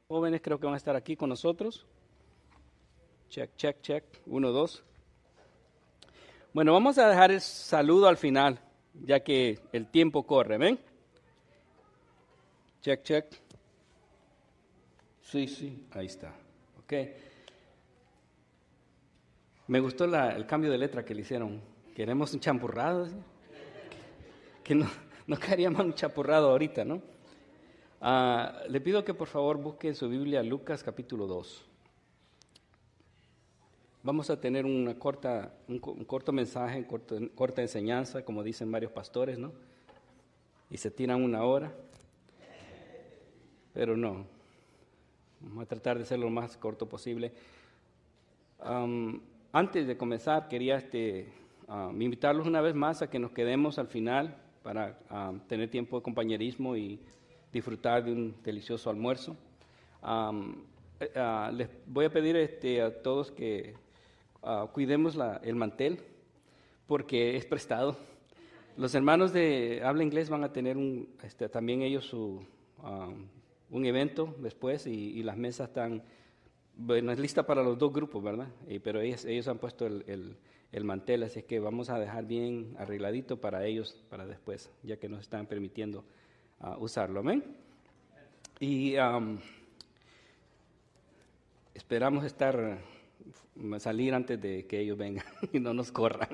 Jóvenes creo que van a estar aquí con nosotros. Check, check, check. 1, 2. Bueno, vamos a dejar el saludo al final, ya que el tiempo corre, ¿ven? Check, check. Sí, ahí está. Ok. Me gustó el cambio de letra que le hicieron. Queremos un champurrado, ¿sí? Que no quedaría más un champurrado ahorita, ¿no? Le pido que por favor busque en su Biblia Lucas capítulo 2. Vamos a tener un corto mensaje, corta enseñanza, como dicen varios pastores, ¿no? Y se tiran 1 hora, pero no. Vamos a tratar de ser lo más corto posible. Antes de comenzar, quería invitarlos una vez más a que nos quedemos al final para tener tiempo de compañerismo y disfrutar de un delicioso almuerzo. Les voy a pedir a todos que cuidemos el mantel, porque es prestado. Los hermanos de habla inglés van a tener también ellos un evento después y las mesas están, bueno, es lista para los 2 grupos, ¿verdad? Pero ellos han puesto el mantel, así es que vamos a dejar bien arregladito para ellos, para después, ya que nos están permitiendo usarlo, ¿amén? Y esperamos salir antes de que ellos vengan y no nos corran.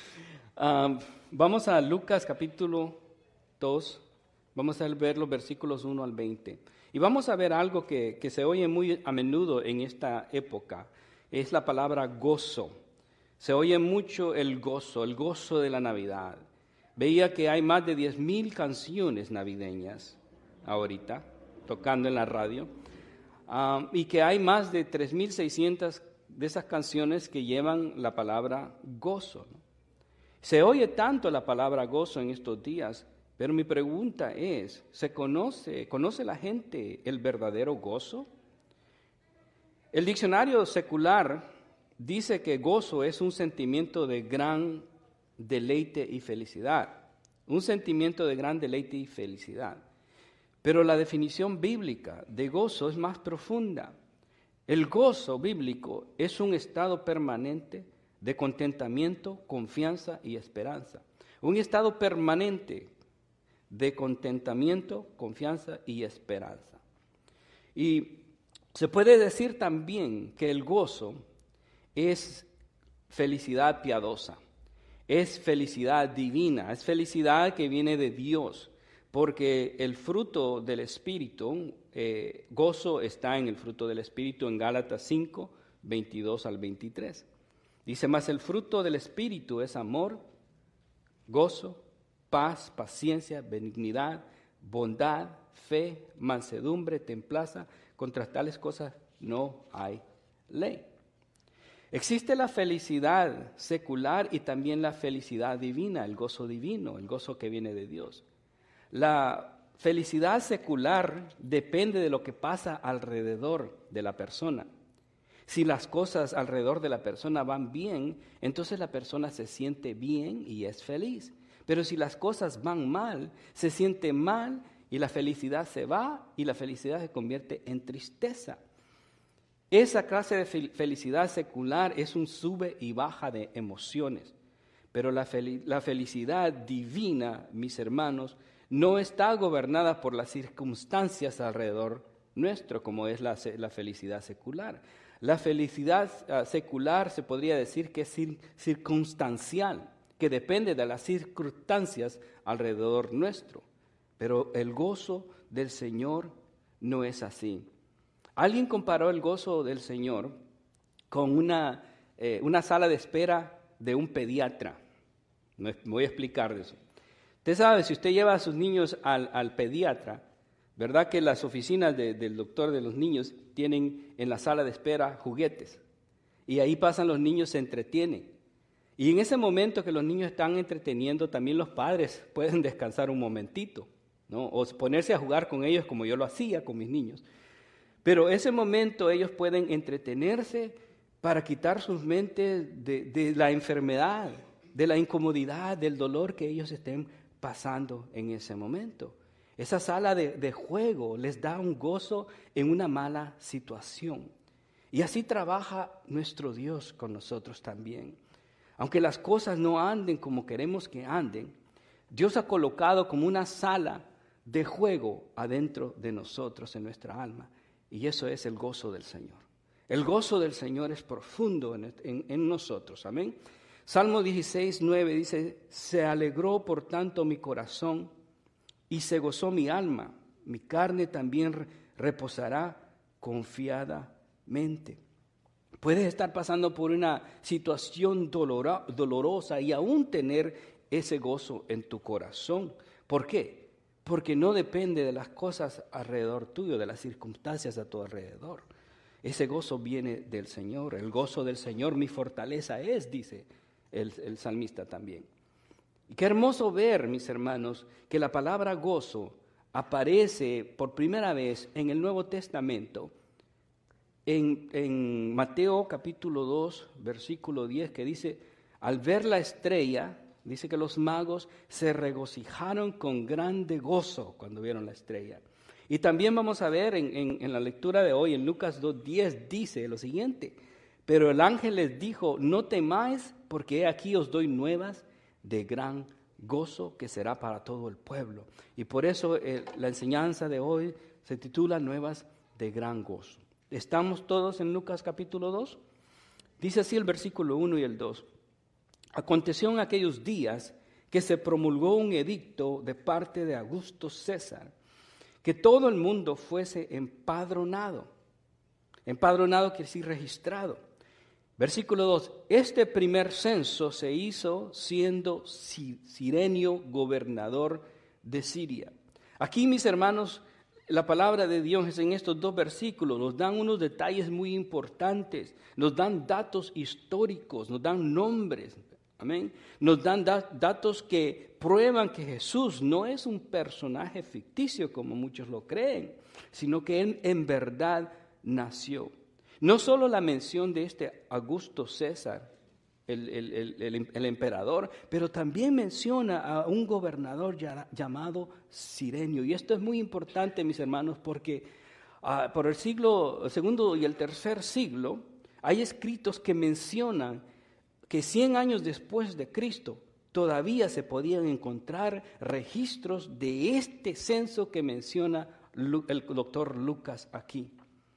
Vamos a Lucas capítulo 2, vamos a ver los versículos 1 al 20. Y vamos a ver algo que se oye muy a menudo en esta época, es la palabra gozo. Se oye mucho el gozo de la Navidad. Veía que hay más de 10,000 canciones navideñas ahorita, tocando en la radio, y que hay más de 3,600 de esas canciones que llevan la palabra gozo, ¿no? Se oye tanto la palabra gozo en estos días, pero mi pregunta es, ¿conoce la gente el verdadero gozo? El diccionario secular dice que gozo es un sentimiento de gran deleite y felicidad, un sentimiento de gran deleite y felicidad. Pero la definición bíblica de gozo es más profunda. El gozo bíblico es un estado permanente de contentamiento, confianza y esperanza. Un estado permanente de contentamiento, confianza y esperanza. Y se puede decir también que el gozo es felicidad piadosa, es felicidad divina, es felicidad que viene de Dios, porque el fruto del Espíritu, gozo está en el fruto del Espíritu en Gálatas 5, 22 al 23. Dice, mas el fruto del Espíritu es amor, gozo, paz, paciencia, benignidad, bondad, fe, mansedumbre, templanza. Contra tales cosas no hay ley. Existe la felicidad secular y también la felicidad divina, el gozo divino, el gozo que viene de Dios. La felicidad secular depende de lo que pasa alrededor de la persona. Si las cosas alrededor de la persona van bien, entonces la persona se siente bien y es feliz. Pero si las cosas van mal, se siente mal y la felicidad se va y la felicidad se convierte en tristeza. Esa clase de felicidad secular es un sube y baja de emociones. Pero la felicidad divina, mis hermanos, no está gobernada por las circunstancias alrededor nuestro, como es la felicidad secular. La felicidad secular se podría decir que es circunstancial, que depende de las circunstancias alrededor nuestro. Pero el gozo del Señor no es así. Alguien comparó el gozo del Señor con una sala de espera de un pediatra. Me voy a explicar de eso. Usted sabe, si usted lleva a sus niños al pediatra, ¿verdad que las oficinas del doctor de los niños tienen en la sala de espera juguetes? Y ahí pasan los niños, se entretienen. Y en ese momento que los niños están entreteniendo, también los padres pueden descansar un momentito, ¿no? O ponerse a jugar con ellos como yo lo hacía con mis niños. Pero ese momento ellos pueden entretenerse para quitar sus mentes de la enfermedad, de la incomodidad, del dolor que ellos estén pasando en ese momento. Esa sala de juego les da un gozo en una mala situación. Y así trabaja nuestro Dios con nosotros también. Aunque las cosas no anden como queremos que anden, Dios ha colocado como una sala de juego adentro de nosotros, en nuestra alma. Y eso es el gozo del Señor. El gozo del Señor es profundo en nosotros. Amén. Salmo 16, 9 dice: se alegró por tanto mi corazón y se gozó mi alma. Mi carne también reposará confiadamente. Puedes estar pasando por una situación dolorosa y aún tener ese gozo en tu corazón. ¿Por qué? Porque no depende de las cosas alrededor tuyo, de las circunstancias a tu alrededor. Ese gozo viene del Señor. El gozo del Señor mi fortaleza es, dice el salmista también. Y qué hermoso ver, mis hermanos, que la palabra gozo aparece por primera vez en el Nuevo Testamento, en Mateo capítulo 2, versículo 10, que dice: al ver la estrella, dice que los magos se regocijaron con grande gozo cuando vieron la estrella. Y también vamos a ver en la lectura de hoy, en Lucas 2:10, dice lo siguiente: pero el ángel les dijo: no temáis, porque he aquí os doy nuevas de gran gozo que será para todo el pueblo. Y por eso la enseñanza de hoy se titula Nuevas de gran gozo. ¿Estamos todos en Lucas capítulo 2? Dice así el versículo 1 y el 2. Aconteció en aquellos días que se promulgó un edicto de parte de Augusto César, que todo el mundo fuese empadronado. Empadronado quiere decir registrado. Versículo 2, este primer censo se hizo siendo Cirenio gobernador de Siria. Aquí, mis hermanos, la palabra de Dios en estos dos versículos nos dan unos detalles muy importantes, nos dan datos históricos, nos dan nombres, amén. Nos dan datos que prueban que Jesús no es un personaje ficticio como muchos lo creen, sino que Él en verdad nació. No solo la mención de este Augusto César, el emperador, pero también menciona a un gobernador llamado Cirenio. Y esto es muy importante, mis hermanos, porque por el segundo y el tercer siglo hay escritos que mencionan que 100 años después de Cristo todavía se podían encontrar registros de este censo que menciona el doctor Lucas aquí.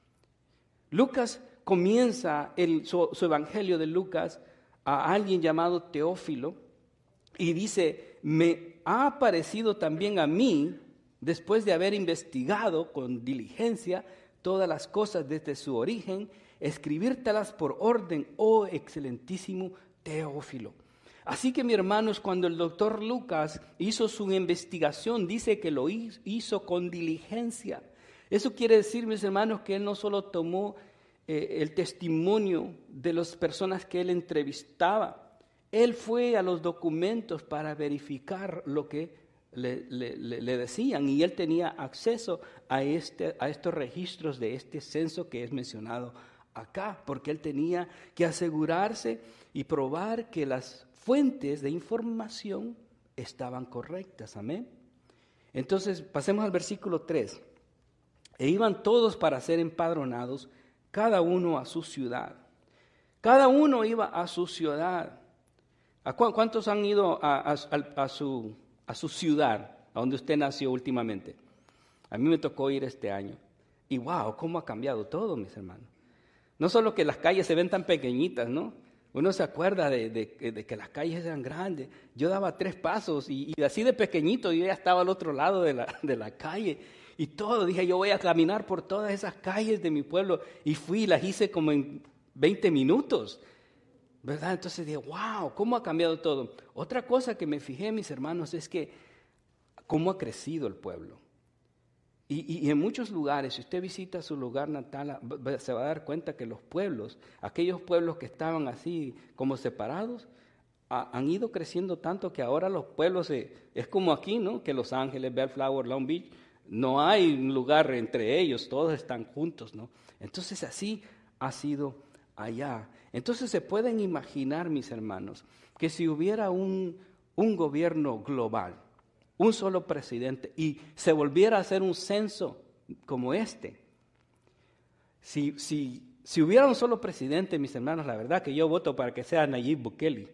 Lucas comienza su evangelio de Lucas a alguien llamado Teófilo y dice: me ha aparecido también a mí, después de haber investigado con diligencia todas las cosas desde su origen, escribírtelas por orden, oh excelentísimo Teófilo. Así que, mis hermanos, cuando el doctor Lucas hizo su investigación, dice que lo hizo con diligencia. Eso quiere decir, mis hermanos, que él no solo tomó el testimonio de las personas que él entrevistaba, él fue a los documentos para verificar lo que le decían, y él tenía acceso a estos registros de este censo que es mencionado acá, porque él tenía que asegurarse y probar que las fuentes de información estaban correctas. Amén. Entonces, pasemos al versículo 3. E iban todos para ser empadronados, cada uno a su ciudad. Cada uno iba a su ciudad. ¿Cuántos han ido a su ciudad, a donde usted nació últimamente? A mí me tocó ir este año. Y wow, cómo ha cambiado todo, mis hermanos. No solo que las calles se ven tan pequeñitas, ¿no? Uno se acuerda de que las calles eran grandes. Yo daba 3 pasos y así de pequeñito yo ya estaba al otro lado de la calle. Y todo, dije, yo voy a caminar por todas esas calles de mi pueblo. Y las hice como en 20 minutos, ¿verdad? Entonces dije, wow, ¿cómo ha cambiado todo? Otra cosa que me fijé, mis hermanos, es que cómo ha crecido el pueblo. Y en muchos lugares, si usted visita su lugar natal, se va a dar cuenta que los pueblos, aquellos pueblos que estaban así como separados, han ido creciendo tanto que ahora los pueblos, es como aquí, ¿no? Que Los Ángeles, Bellflower, Long Beach, no hay un lugar entre ellos, todos están juntos, ¿no? Entonces así ha sido allá. Entonces se pueden imaginar, mis hermanos, que si hubiera un gobierno global, un solo presidente, y se volviera a hacer un censo como este. Si hubiera un solo presidente, mis hermanos, la verdad que yo voto para que sea Nayib Bukele,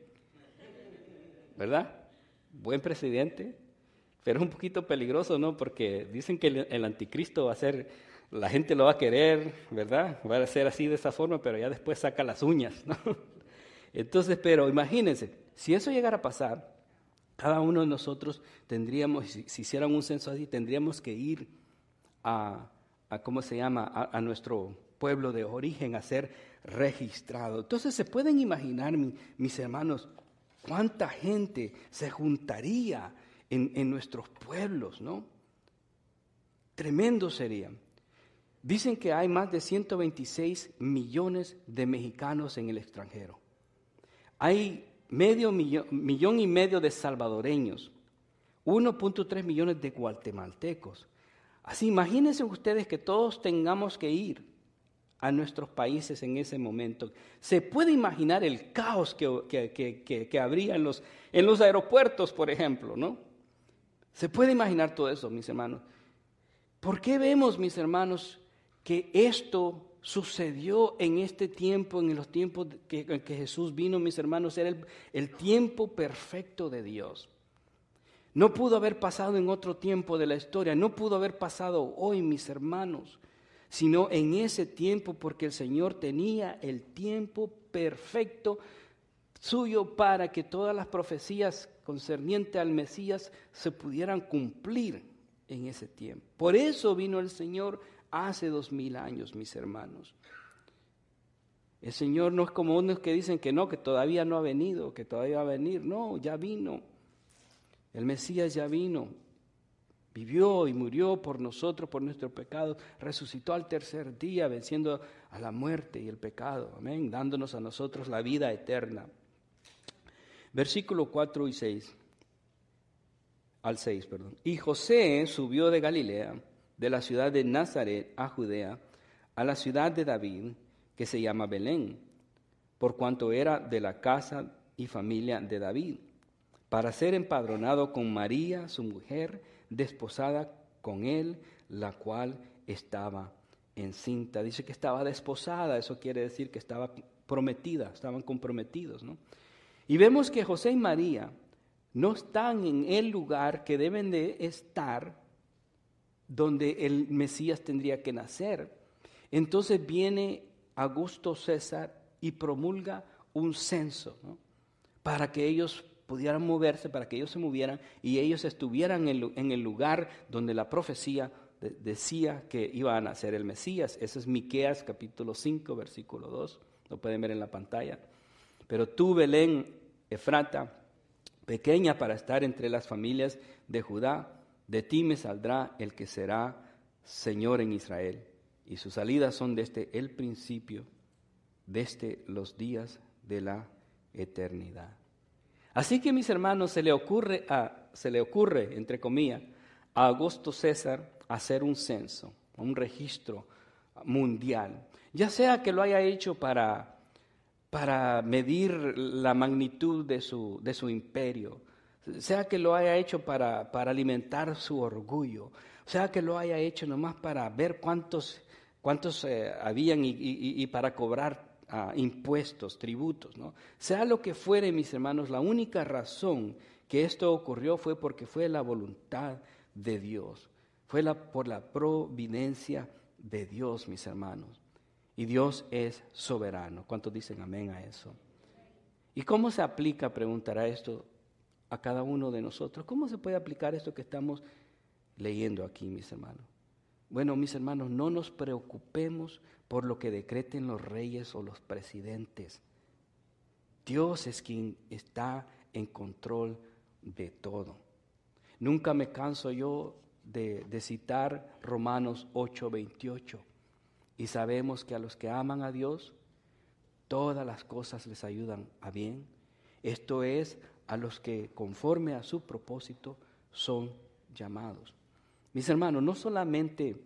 ¿verdad? Buen presidente, pero es un poquito peligroso, ¿no? Porque dicen que el anticristo va a ser, la gente lo va a querer, ¿verdad? Va a ser así de esa forma, pero ya después saca las uñas, ¿no? Entonces, pero imagínense, si eso llegara a pasar, cada uno de nosotros tendríamos, si hicieran un censo así, tendríamos que ir ¿cómo se llama? A nuestro pueblo de origen a ser registrado. Entonces, ¿se pueden imaginar, mis hermanos, cuánta gente se juntaría en nuestros pueblos, ¿no? Tremendo sería. Dicen que hay más de 126 millones de mexicanos en el extranjero. Hay millón y medio de salvadoreños, 1.3 millones de guatemaltecos. Así, imagínense ustedes que todos tengamos que ir a nuestros países en ese momento. ¿Se puede imaginar el caos que habría en los aeropuertos, por ejemplo, ¿no? ¿Se puede imaginar todo eso, mis hermanos? ¿Por qué vemos, mis hermanos, que esto sucedió en este tiempo, en los tiempos que Jesús vino, mis hermanos? Era el tiempo perfecto de Dios. No pudo haber pasado en otro tiempo de la historia, no pudo haber pasado hoy, mis hermanos, sino en ese tiempo, porque el Señor tenía el tiempo perfecto suyo para que todas las profecías concernientes al Mesías se pudieran cumplir en ese tiempo. Por eso vino el Señor hace 2000 años, mis hermanos. El Señor no es como unos que dicen que no, que todavía no ha venido, que todavía va a venir. No, ya vino. El Mesías ya vino. Vivió y murió por nosotros, por nuestros pecados. Resucitó al tercer día, venciendo a la muerte y el pecado. Amén. Dándonos a nosotros la vida eterna. Versículo 4 y 6. Al 6, perdón. Y José subió de Galilea, de la ciudad de Nazaret a Judea, a la ciudad de David, que se llama Belén, por cuanto era de la casa y familia de David, para ser empadronado con María, su mujer, desposada con él, la cual estaba encinta. Dice que estaba desposada, eso quiere decir que estaba prometida, estaban comprometidos, ¿no? Y vemos que José y María no están en el lugar que deben de estar donde el Mesías tendría que nacer. Entonces viene Augusto César y promulga un censo, ¿no? Para que ellos pudieran moverse, para que ellos se movieran y ellos estuvieran en el lugar donde la profecía decía que iba a nacer el Mesías. Ese es Miqueas capítulo 5, versículo 2, lo pueden ver en la pantalla. Pero tú, Belén, Efrata, pequeña para estar entre las familias de Judá, de ti me saldrá el que será Señor en Israel. Y sus salidas son desde el principio, desde los días de la eternidad. Así que, mis hermanos, se le ocurre, entre comillas, a Augusto César hacer un censo, un registro mundial. Ya sea que lo haya hecho para medir la magnitud de su imperio, sea que lo haya hecho para alimentar su orgullo, sea que lo haya hecho nomás para ver cuántos habían y para cobrar impuestos, tributos, ¿no? Sea lo que fuere, mis hermanos, la única razón que esto ocurrió fue porque fue la voluntad de Dios, fue por la providencia de Dios, mis hermanos. Y Dios es soberano. ¿Cuántos dicen amén a eso? ¿Y cómo se aplica, preguntará esto, a cada uno de nosotros? ¿Cómo se puede aplicar esto que estamos leyendo aquí, mis hermanos? Bueno, mis hermanos, no nos preocupemos por lo que decreten los reyes o los presidentes. Dios es quien está en control de todo. Nunca me canso yo de citar Romanos 8:28. Y sabemos que a los que aman a Dios, todas las cosas les ayudan a bien. Esto es, a los que conforme a su propósito son llamados. Mis hermanos, no solamente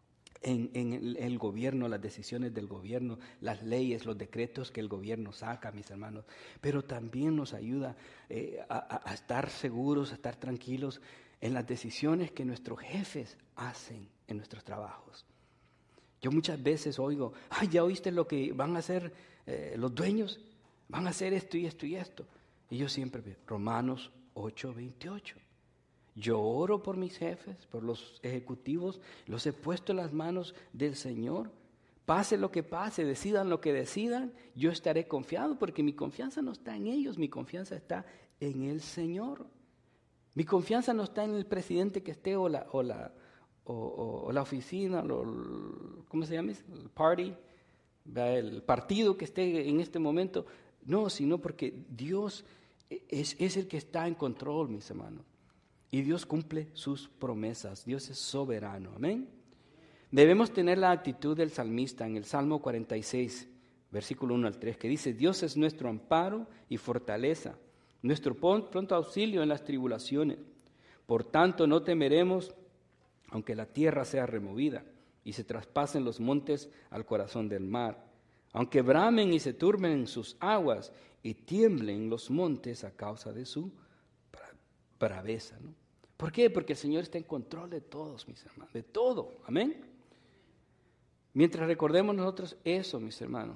en el gobierno, las decisiones del gobierno, las leyes, los decretos que el gobierno saca, mis hermanos, pero también nos ayuda a estar seguros, a estar tranquilos en las decisiones que nuestros jefes hacen en nuestros trabajos. Yo muchas veces oigo, ay, ¿ya oíste lo que van a hacer los dueños? Van a hacer esto y esto y esto. Y yo siempre veo Romanos 8:28. Yo oro por mis jefes, por los ejecutivos, los he puesto en las manos del Señor. Pase lo que pase, decidan lo que decidan, yo estaré confiado porque mi confianza no está en ellos, mi confianza está en el Señor. Mi confianza no está en el presidente que esté o la oficina, ¿cómo se llama? El party, el partido que esté en este momento. No, sino porque Dios es el que está en control, mis hermanos. Y Dios cumple sus promesas. Dios es soberano. Amén. Debemos tener la actitud del salmista en el Salmo 46, versículo 1 al 3, que dice: Dios es nuestro amparo y fortaleza, nuestro pronto auxilio en las tribulaciones. Por tanto, no temeremos, aunque la tierra sea removida y se traspasen los montes al corazón del mar, aunque bramen y se turben sus aguas y tiemblen los montes a causa de su braveza, ¿no? ¿Por qué? Porque el Señor está en control de todos, mis hermanos, de todo. Amén. Mientras recordemos nosotros eso, mis hermanos,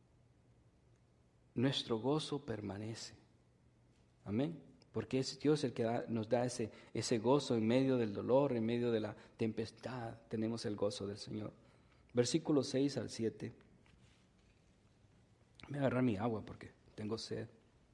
nuestro gozo permanece. Amén. Porque es Dios el que nos da ese gozo en medio del dolor, en medio de la tempestad. Tenemos el gozo del Señor. Versículos 6 al 7. Voy a agarrar mi agua porque tengo sed.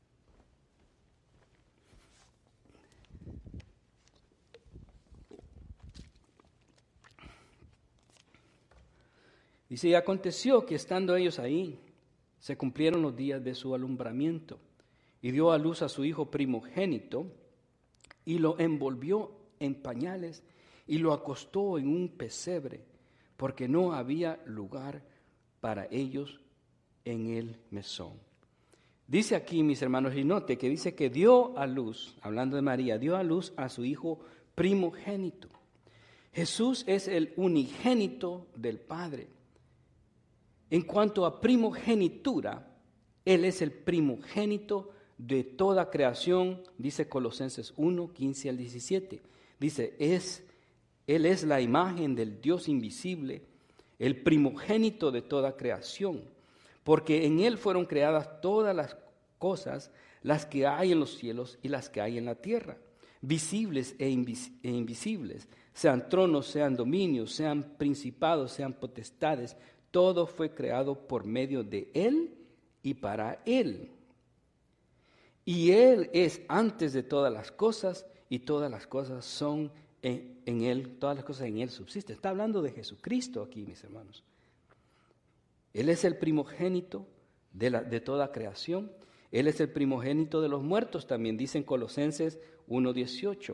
Dice: y aconteció que estando ellos ahí, se cumplieron los días de su alumbramiento, y dio a luz a su hijo primogénito, y lo envolvió en pañales, y lo acostó en un pesebre, porque no había lugar para ellos en el mesón. Dice aquí, mis hermanos, y note que dice que dio a luz, hablando de María, dio a luz a su hijo primogénito. Jesús es el unigénito del Padre. En cuanto a primogenitura, Él es el primogénito de toda creación, dice Colosenses 1, 15 al 17. Dice, Él es la imagen del Dios invisible, el primogénito de toda creación, porque en Él fueron creadas todas las cosas, las que hay en los cielos y las que hay en la tierra, visibles e invisibles, sean tronos, sean dominios, sean principados, sean potestades. Todo fue creado por medio de Él y para Él. Y Él es antes de todas las cosas, y todas las cosas son en Él, todas las cosas en Él subsisten. Está hablando de Jesucristo aquí, mis hermanos. Él es el primogénito de toda creación. Él es el primogénito de los muertos, también dice en Colosenses 1:18.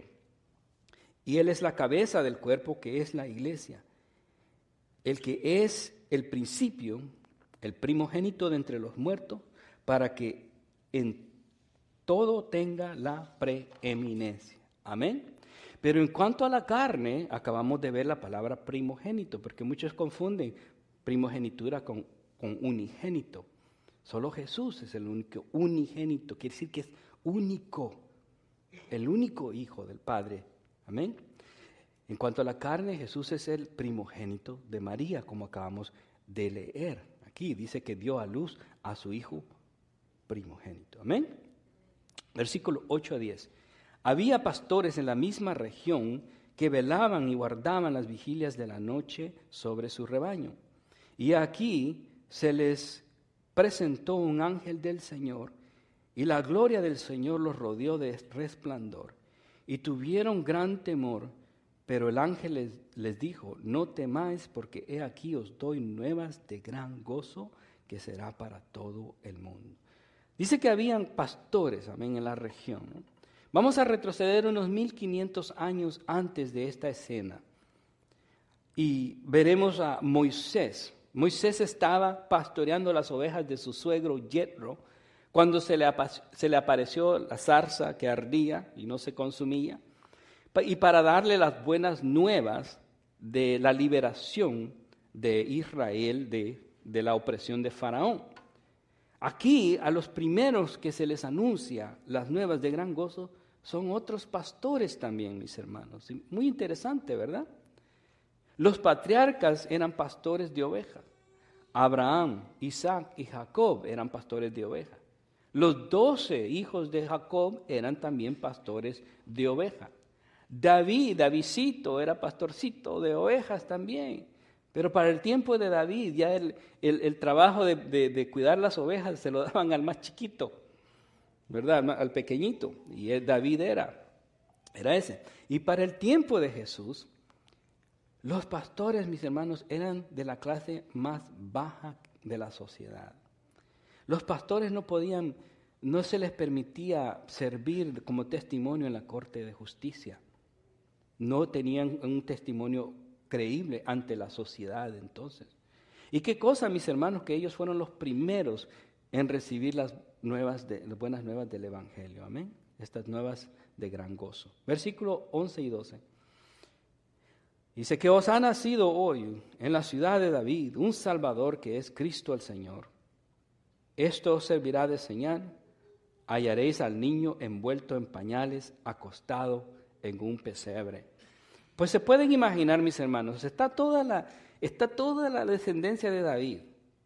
Y Él es la cabeza del cuerpo, que es la iglesia. El que es el principio, el primogénito de entre los muertos, para que en todo tenga la preeminencia. Amén. Pero en cuanto a la carne, acabamos de ver la palabra primogénito, porque muchos confunden primogenitura con unigénito. Solo Jesús es el único unigénito, quiere decir que es único, el único Hijo del Padre. Amén. En cuanto a la carne, Jesús es el primogénito de María, como acabamos de leer. Aquí dice que dio a luz a su hijo primogénito. Amén. Versículo 8 a 10. Había pastores en la misma región que velaban y guardaban las vigilias de la noche sobre su rebaño. Y aquí se les presentó un ángel del Señor, y la gloria del Señor los rodeó de resplandor, y tuvieron gran temor. Pero el ángel les dijo: no temáis, porque he aquí os doy nuevas de gran gozo, que será para todo el mundo. Dice que habían pastores, amén, en la región, ¿no? Vamos a retroceder unos 1500 años antes de esta escena y veremos a Moisés. Moisés estaba pastoreando las ovejas de su suegro Jetro cuando se le apareció la zarza que ardía y no se consumía, y para darle las buenas nuevas de la liberación de Israel de la opresión de Faraón. Aquí a los primeros que se les anuncia las nuevas de gran gozo son otros pastores también, mis hermanos. Muy interesante, ¿verdad? Los patriarcas eran pastores de ovejas. Abraham, Isaac y Jacob eran pastores de ovejas. Los 12 hijos de Jacob eran también pastores de ovejas. Davidcito era pastorcito de ovejas también. Pero para el tiempo de David, ya el trabajo de cuidar las ovejas se lo daban al más chiquito, ¿verdad? Al pequeñito. Y David era ese. Y para el tiempo de Jesús, los pastores, mis hermanos, eran de la clase más baja de la sociedad. Los pastores no se les permitía servir como testimonio en la corte de justicia. No tenían un testimonio creíble ante la sociedad entonces. ¿Y qué cosa, mis hermanos? Que ellos fueron los primeros en recibir las buenas nuevas del Evangelio. Amén. Estas nuevas de gran gozo. Versículo 11 y 12. Dice que os ha nacido hoy en la ciudad de David un Salvador que es Cristo el Señor. Esto os servirá de señal. Hallaréis al niño envuelto en pañales, acostado en un pesebre. Pues se pueden imaginar, mis hermanos, está toda la descendencia de David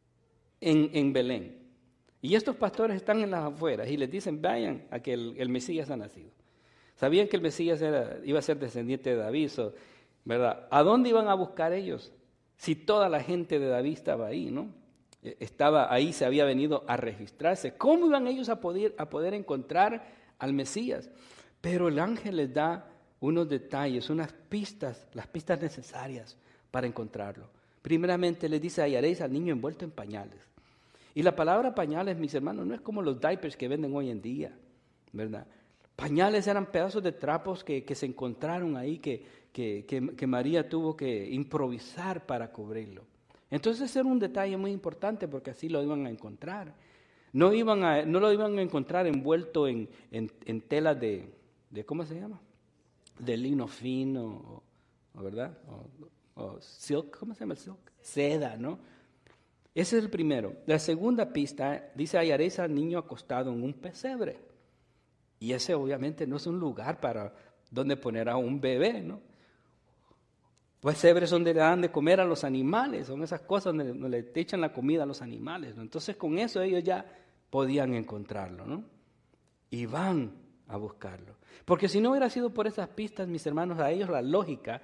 en Belén. Y estos pastores están en las afueras y les dicen, vayan a que el Mesías ha nacido. Sabían que el Mesías iba a ser descendiente de David, ¿verdad? ¿A dónde iban a buscar ellos? Si toda la gente de David estaba ahí, ¿no? Estaba ahí, se había venido a registrarse. ¿Cómo iban ellos a poder encontrar al Mesías? Pero el ángel les da unos detalles, unas pistas, las pistas necesarias para encontrarlo. Primeramente les dice, hallaréis al niño envuelto en pañales. Y la palabra pañales, mis hermanos, no es como los diapers que venden hoy en día, ¿verdad? Pañales eran pedazos de trapos que se encontraron ahí, que María tuvo que improvisar para cubrirlo. Entonces era un detalle muy importante porque así lo iban a encontrar. No lo iban a encontrar envuelto en telas de ¿cómo se llama? De lino fino, ¿verdad? O silk, ¿cómo se llama el silk? Seda, ¿no? Ese es el primero. La segunda pista dice, hallaréis al niño acostado en un pesebre. Y ese obviamente no es un lugar para donde poner a un bebé, ¿no? Pesebres donde le dan de comer a los animales, son esas cosas donde le echan la comida a los animales, ¿no? Entonces con eso ellos ya podían encontrarlo, ¿no? Y van a buscarlo. Porque si no hubiera sido por esas pistas, mis hermanos, a ellos la lógica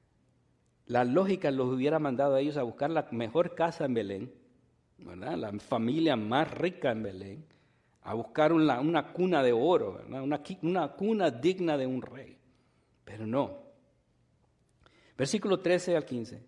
los hubiera mandado a ellos a buscar la mejor casa en Belén, ¿verdad? La familia más rica en Belén, a buscar una cuna de oro, ¿verdad? Una cuna digna de un rey. Pero no. Versículo 13 al 15.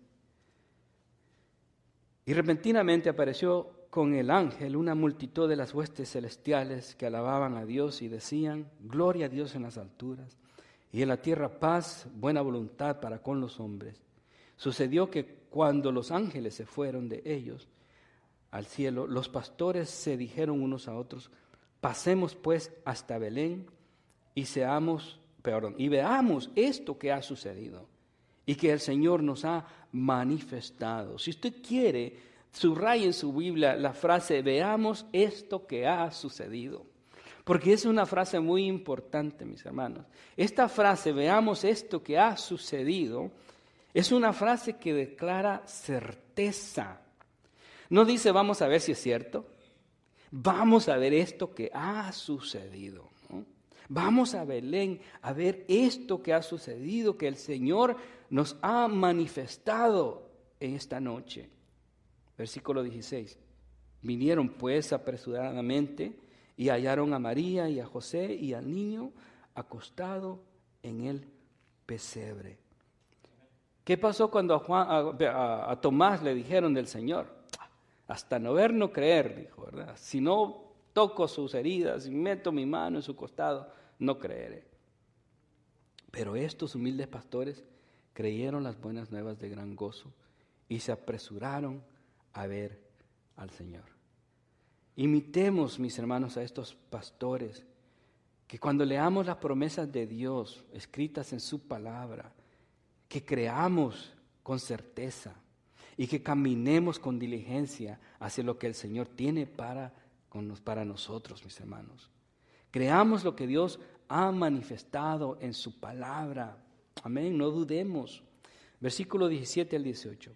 Y repentinamente apareció con el ángel una multitud de las huestes celestiales que alababan a Dios y decían, gloria a Dios en las alturas, y en la tierra paz, buena voluntad para con los hombres. Sucedió que cuando los ángeles se fueron de ellos al cielo, los pastores se dijeron unos a otros, pasemos pues hasta Belén y veamos esto que ha sucedido y que el Señor nos ha manifestado. Si usted quiere, subraye en su Biblia la frase, veamos esto que ha sucedido. Porque es una frase muy importante, mis hermanos. Esta frase, veamos esto que ha sucedido, es una frase que declara certeza. No dice, vamos a ver si es cierto. Vamos a ver esto que ha sucedido, ¿no? Vamos a Belén a ver esto que ha sucedido, que el Señor nos ha manifestado en esta noche. Versículo 16. Vinieron pues apresuradamente y hallaron a María y a José y al niño acostado en el pesebre. ¿Qué pasó cuando a Tomás le dijeron del Señor? Hasta no ver, no creer, dijo, ¿verdad? Si no toco sus heridas y meto mi mano en su costado, no creeré. Pero estos humildes pastores creyeron las buenas nuevas de gran gozo y se apresuraron a ver al Señor. Imitemos, mis hermanos, a estos pastores, que cuando leamos las promesas de Dios escritas en su palabra, que creamos con certeza y que caminemos con diligencia hacia lo que el Señor tiene para nosotros, mis hermanos. Creamos lo que Dios ha manifestado en su palabra. Amén, no dudemos. Versículo 17 al 18.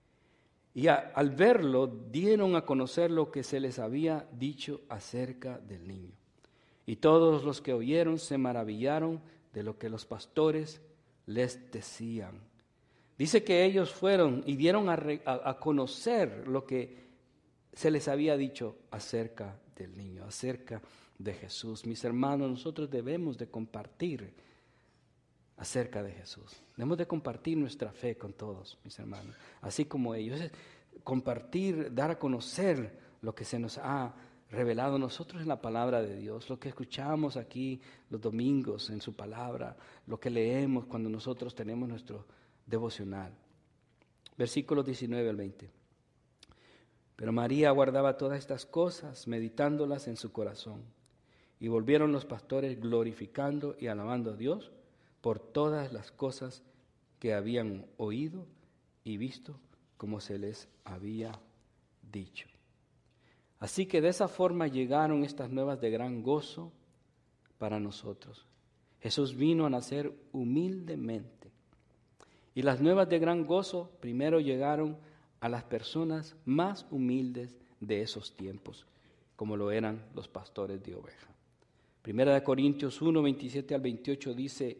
Y al verlo, dieron a conocer lo que se les había dicho acerca del niño. Y todos los que oyeron se maravillaron de lo que los pastores les decían. Dice que ellos fueron y dieron a conocer lo que se les había dicho acerca del niño, acerca de Jesús. Mis hermanos, nosotros debemos de compartir acerca de Jesús. Debemos de compartir nuestra fe con todos, mis hermanos, así como ellos. Es compartir, dar a conocer lo que se nos ha revelado nosotros en la palabra de Dios, lo que escuchamos aquí los domingos en su palabra, lo que leemos cuando nosotros tenemos nuestro devocional. Versículos 19 al 20. Pero María guardaba todas estas cosas, meditándolas en su corazón. Y volvieron los pastores glorificando y alabando a Dios por todas las cosas que habían oído y visto, como se les había dicho. Así que de esa forma llegaron estas nuevas de gran gozo para nosotros. Jesús vino a nacer humildemente. Y las nuevas de gran gozo primero llegaron a las personas más humildes de esos tiempos, como lo eran los pastores de oveja. Primera de Corintios 1, 27 al 28 dice: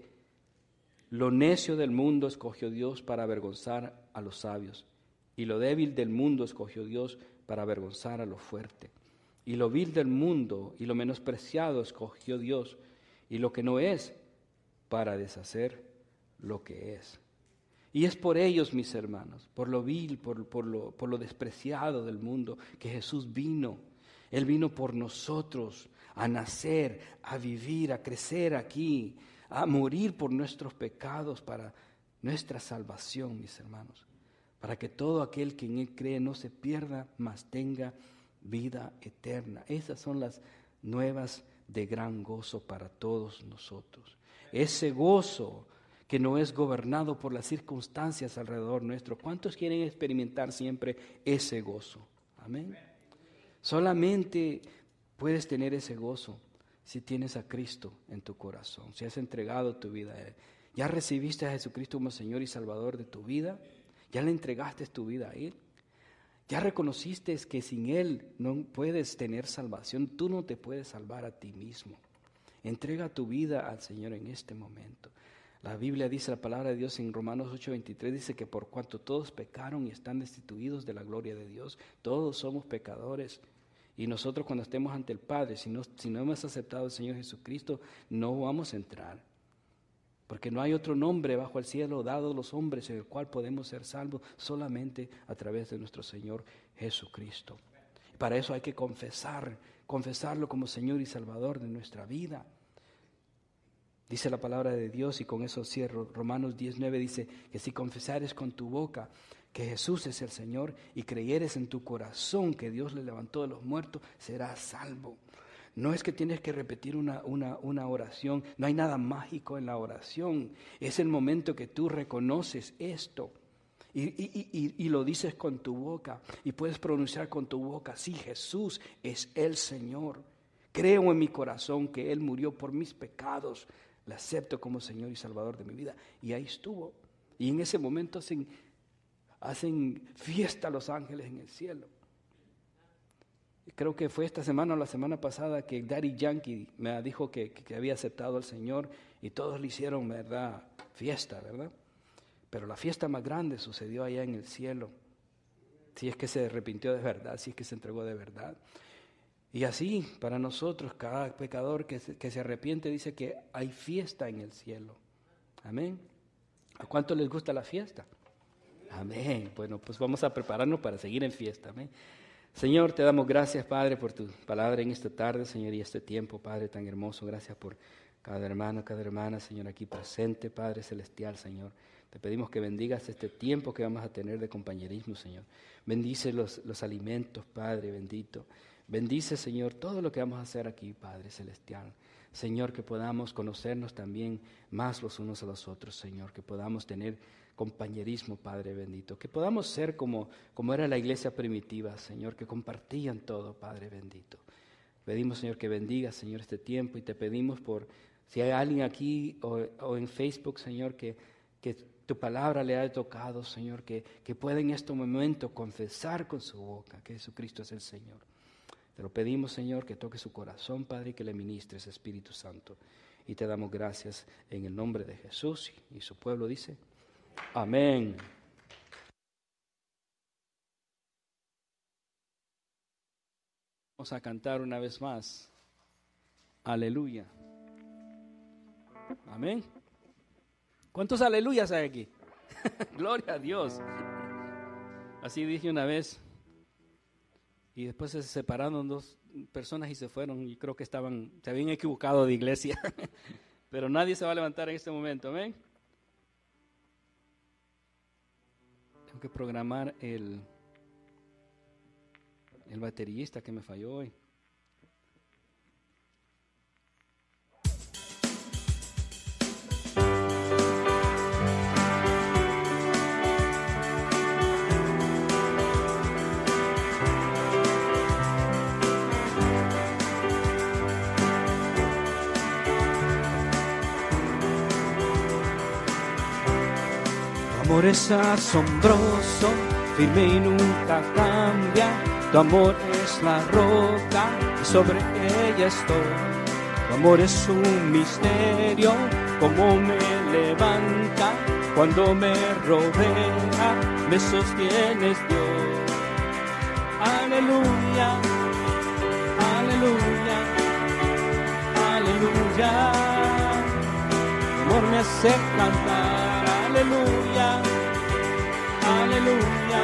lo necio del mundo escogió Dios para avergonzar a los sabios, y lo débil del mundo escogió Dios para avergonzar a lo fuerte. Y lo vil del mundo y lo menospreciado escogió Dios, y lo que no es, para deshacer lo que es. Y es por ellos, mis hermanos, por lo vil, por lo despreciado del mundo, que Jesús vino. Él vino por nosotros a nacer, a vivir, a crecer aquí, a morir por nuestros pecados para nuestra salvación, mis hermanos. Para que todo aquel que en Él cree no se pierda, mas tenga vida eterna. Esas son las nuevas de gran gozo para todos nosotros. Ese gozo que no es gobernado por las circunstancias alrededor nuestro. ¿Cuántos quieren experimentar siempre ese gozo? Amén. Solamente puedes tener ese gozo si tienes a Cristo en tu corazón, si has entregado tu vida a Él. ¿Ya recibiste a Jesucristo como Señor y Salvador de tu vida? ¿Ya le entregaste tu vida a Él? ¿Ya reconociste que sin Él no puedes tener salvación? Tú no te puedes salvar a ti mismo. Entrega tu vida al Señor en este momento. La Biblia dice, la palabra de Dios en Romanos 8:23 dice que por cuanto todos pecaron y están destituidos de la gloria de Dios, todos somos pecadores. Y nosotros cuando estemos ante el Padre, si no hemos aceptado al Señor Jesucristo, no vamos a entrar. Porque no hay otro nombre bajo el cielo dado a los hombres en el cual podemos ser salvos, solamente a través de nuestro Señor Jesucristo. Para eso hay que confesarlo como Señor y Salvador de nuestra vida. Dice la palabra de Dios, y con eso cierro, Romanos 10:9 dice que si confesares con tu boca que Jesús es el Señor y creyeres en tu corazón que Dios le levantó de los muertos, serás salvo. No es que tienes que repetir una oración, no hay nada mágico en la oración, es el momento que tú reconoces esto y lo dices con tu boca y puedes pronunciar con tu boca, sí, Jesús es el Señor. Creo en mi corazón que Él murió por mis pecados, le acepto como Señor y Salvador de mi vida. Y ahí estuvo. Y en ese momento hacen fiesta los ángeles en el cielo. Creo que fue esta semana o la semana pasada que Daddy Yankee me dijo que había aceptado al Señor y todos le hicieron, ¿verdad?, fiesta, ¿verdad? Pero la fiesta más grande sucedió allá en el cielo. Si es que se arrepintió de verdad, si es que se entregó de verdad. Y así, para nosotros, cada pecador que se arrepiente dice que hay fiesta en el cielo. Amén. ¿A cuánto les gusta la fiesta? Amén. Bueno, pues vamos a prepararnos para seguir en fiesta. Amén. Señor, te damos gracias, Padre, por tu palabra en esta tarde, Señor, y este tiempo, Padre, tan hermoso. Gracias por cada hermano, cada hermana, Señor, aquí presente, Padre celestial, Señor. Te pedimos que bendigas este tiempo que vamos a tener de compañerismo, Señor. Bendice los alimentos, Padre bendito. Bendice, Señor, todo lo que vamos a hacer aquí, Padre celestial. Señor, que podamos conocernos también más los unos a los otros, Señor. Que podamos tener compañerismo, Padre bendito. Que podamos ser como era la iglesia primitiva, Señor, que compartían todo, Padre bendito. Pedimos, Señor, que bendiga, Señor, este tiempo y te pedimos por Si hay alguien aquí o en Facebook, Señor, que tu palabra le ha tocado, Señor, que pueda en este momento confesar con su boca que Jesucristo es el Señor. Te lo pedimos, Señor, que toque su corazón, Padre, y que le ministres, Espíritu Santo. Y te damos gracias en el nombre de Jesús. Y su pueblo dice, amén. Vamos a cantar una vez más. Aleluya. Amén. ¿Cuántos aleluyas hay aquí? Gloria a Dios. Así dije una vez. Y después se separaron dos personas y se fueron. Y creo que se habían equivocado de iglesia. Pero nadie se va a levantar en este momento. Amén. Tengo que programar el baterista que me falló hoy. Tu amor es asombroso, firme y nunca cambia. Tu amor es la roca y sobre ella estoy. Tu amor es un misterio, como me levanta. Cuando me rodea, me sostienes Dios. Aleluya, aleluya, aleluya. Tu amor me hace cantar. Aleluya, aleluya,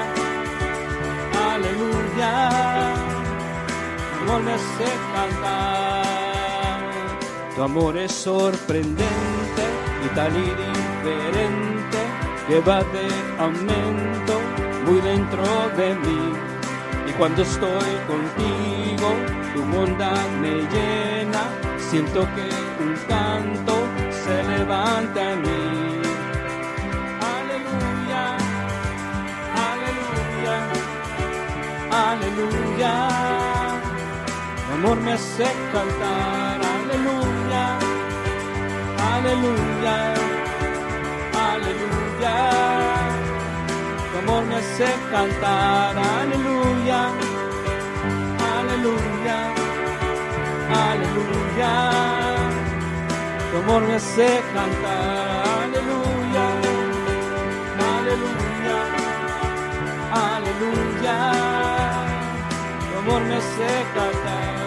aleluya. Tu amor me hace cantar. Tu amor es sorprendente y tal y diferente, que va de aumento muy dentro de mí. Y cuando estoy contigo, tu bondad me llena. Siento que un canto se levanta en mí. Aleluya, tu amor me hace cantar. Aleluya, aleluya, aleluya. Tu amor me hace cantar. Aleluya, aleluya, aleluya. Tu amor me hace cantar. Aleluya, aleluya, aleluya. Tu amor me hace cantar.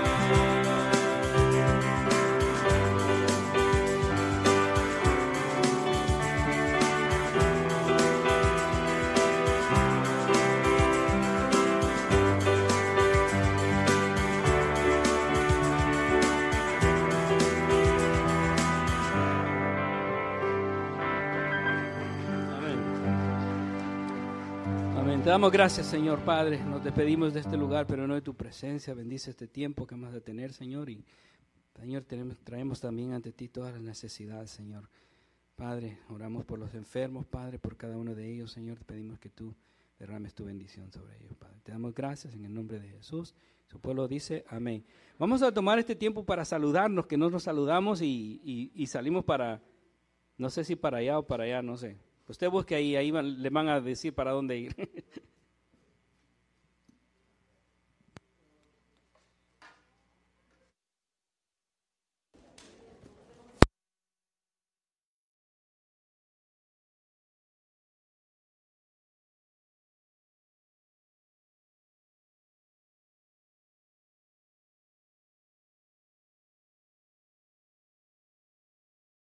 Te damos gracias, Señor Padre. Nos despedimos de este lugar, pero no de tu presencia. Bendice este tiempo que vamos a tener, Señor. Y, Señor, traemos también ante ti todas las necesidades, Señor. Padre, oramos por los enfermos, Padre, por cada uno de ellos, Señor. Te pedimos que tú derrames tu bendición sobre ellos, Padre. Te damos gracias en el nombre de Jesús. Su pueblo dice amén. Vamos a tomar este tiempo para saludarnos, que no nos saludamos y salimos para, no sé si para allá o para allá, no sé. Usted busque ahí le van a decir para dónde ir.